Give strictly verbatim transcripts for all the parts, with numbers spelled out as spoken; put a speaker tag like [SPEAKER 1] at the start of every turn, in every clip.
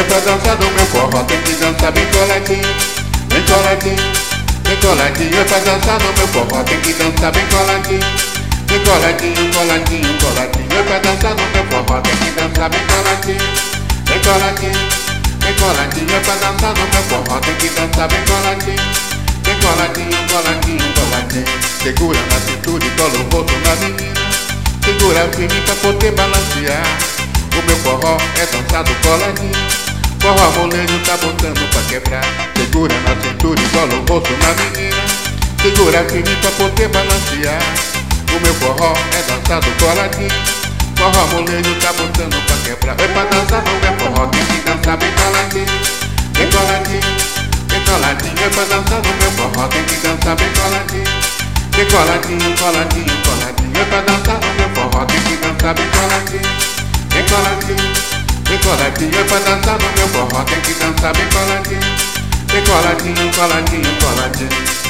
[SPEAKER 1] É pra dançar no meu forró, tem que dançar bem coladinho, bem coladinho, bem coladinho. É pra dançar no meu forró, tem que dançar bem coladinho, bem coladinho, coladinho, coladinho. É pra dançar no meu forró, tem que dançar bem coladinho, bem coladinho, bem coladinho. É pra dançar no meu forró, tem que dançar bem coladinho, bem coladinho, coladinho, coladinho. Segura na cintura e cola o rosto na menina, segura firme pra poder balancear. O meu forró é dançado coladinho, forró molejo tá botando pra quebrar. Segura na cintura e cola o rosto na menina, segura firme pra poder balancear. O meu forró é dançado coladinho, forró molejo tá botando pra quebrar. É pra dançar no meu forró, tem que dançar bem coladinho, bem coladinho, bem coladinho. É pra dançar no meu forró, tem que dançar bem coladinho, bem coladinho, coladinho, coladinho. É pra dançar no meu forró, tem que dançar bem coladinho, bem coladinho, bem coladinho. É pra dançar no meu forró, tem que dançar bem coladinho, bem coladinho, coladinho, coladinho.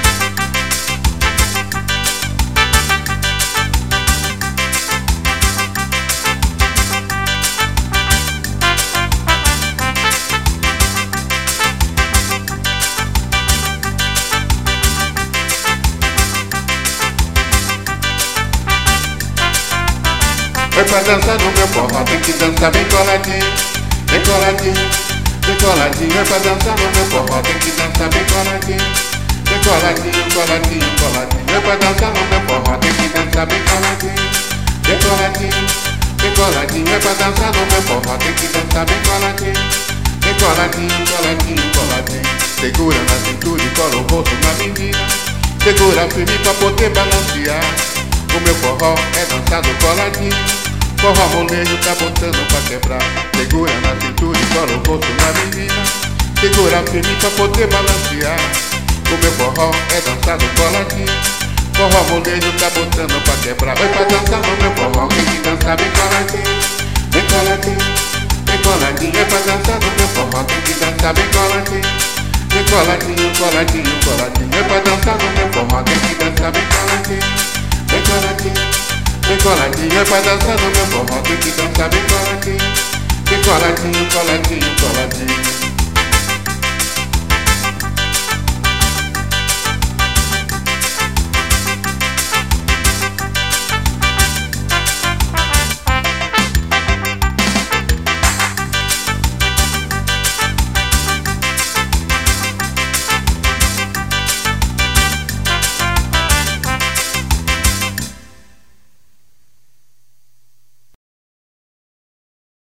[SPEAKER 1] É pra dançar no meu forró, tem que dançar bem coladinho, bem coladinho, bem coladinho. É pra dançar no meu forró, tem que dançar bem coladinho, bem coladinho, coladinho, coladinho. É pra dançar no meu forró, tem que dançar bem coladinho, bem coladinho, bem coladinho. É pra dançar no meu forró, tem que dançar bem coladinho, bem coladinho, coladinho, coladinho. Segura na cintura e cola o rosto na menina, segura firme pra poder balancear. O meu forró é dançado coladinho, forró molejo tá botando pra quebrar. Segura na cintura e cola o rosto na menina, segura firme pra poder balancear. O meu forró é dançado coladinho, forró molejo tá botando pra quebrar. Vai pra dançar no meu forró, tem que dançar bem coladinho, bem coladinho, bem coladinho. É pra dançar no meu forró, tem que dançar bem coladinho, bem coladinho, coladinho, coladinho. É pra dançar no meu forró, tem que dançar bem coladinho, bem coladinho, bem coladinho. É pra dançar no meu forró, tem que dançar bem coladinho, bem coladinho, coladinho, coladinho.